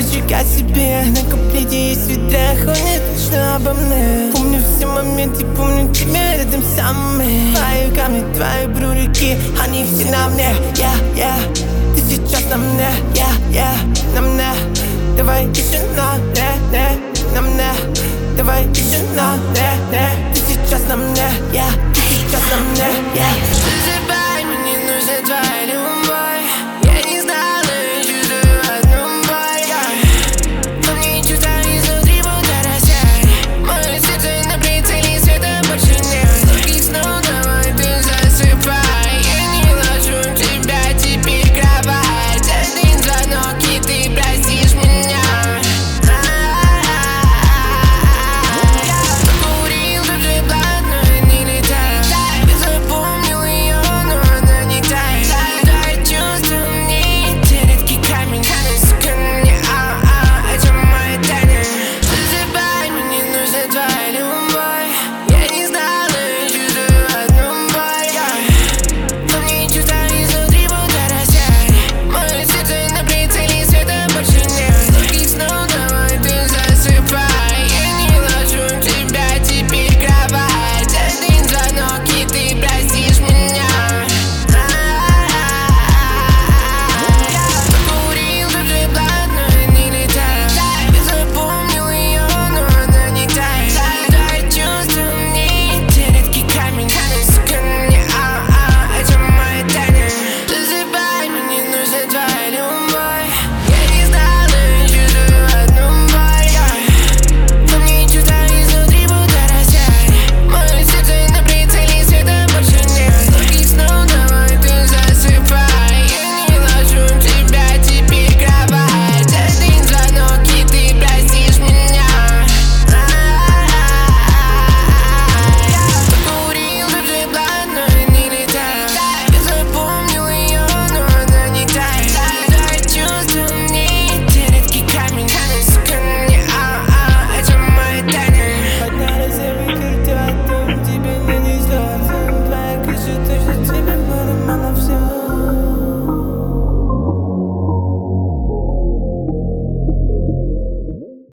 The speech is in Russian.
Кричу о себе, на куплете есть ветрах. Он не точно обо мне. Помню все моменты, помню тебя рядом со мной. Твои камни, твои брюки, они все на мне. Ты сейчас на мне, на мне. Давай еще на мне, на мне. Давай еще на мне, ты сейчас на мне, ты сейчас на мне,